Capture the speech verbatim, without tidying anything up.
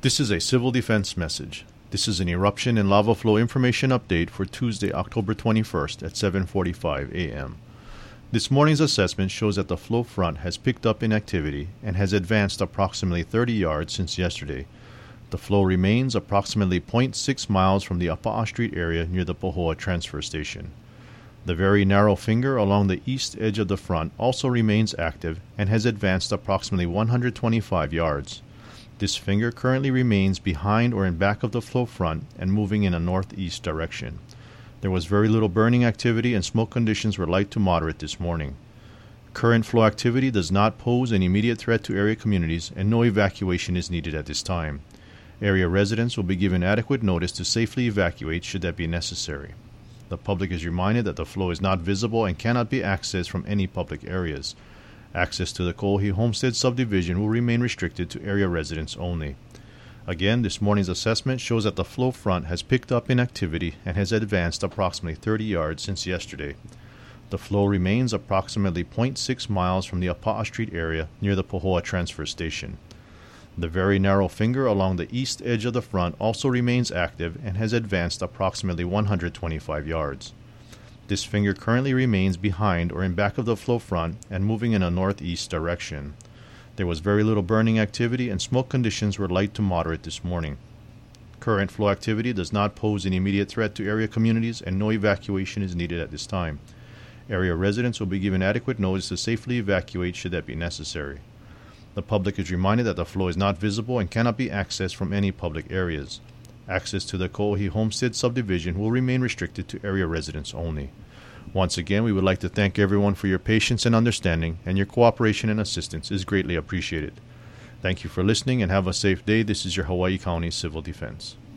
This is a civil defense message. This is an eruption and lava flow information update for Tuesday, October twenty-first at seven forty-five a.m. This morning's assessment shows that the flow front has picked up in activity and has advanced approximately thirty yards since yesterday. The flow remains approximately zero point six miles from the Apa'a Street area near the Pahoa transfer station. The very narrow finger along the east edge of the front also remains active and has advanced approximately one hundred twenty-five yards. This finger currently remains behind or in back of the flow front and moving in a northeast direction. There was very little burning activity and smoke conditions were light to moderate this morning. Current flow activity does not pose an immediate threat to area communities and no evacuation is needed at this time. Area residents will be given adequate notice to safely evacuate should that be necessary. The public is reminded that the flow is not visible and cannot be accessed from any public areas. Access to the Ko'ohi Homestead subdivision will remain restricted to area residents only. Again, this morning's assessment shows that the flow front has picked up in activity and has advanced approximately thirty yards since yesterday. The flow remains approximately zero point six miles from the Apa'a Street area near the Pahoa transfer station. The very narrow finger along the east edge of the front also remains active and has advanced approximately one hundred twenty-five yards. This finger currently remains behind or in back of the flow front and moving in a northeast direction. There was very little burning activity and smoke conditions were light to moderate this morning. Current flow activity does not pose an immediate threat to area communities and no evacuation is needed at this time. Area residents will be given adequate notice to safely evacuate should that be necessary. The public is reminded that the flow is not visible and cannot be accessed from any public areas. Access to the Ko'ohi Homestead subdivision will remain restricted to area residents only. Once again, we would like to thank everyone for your patience and understanding, and your cooperation and assistance is greatly appreciated. Thank you for listening and have a safe day. This is your Hawaii County Civil Defense.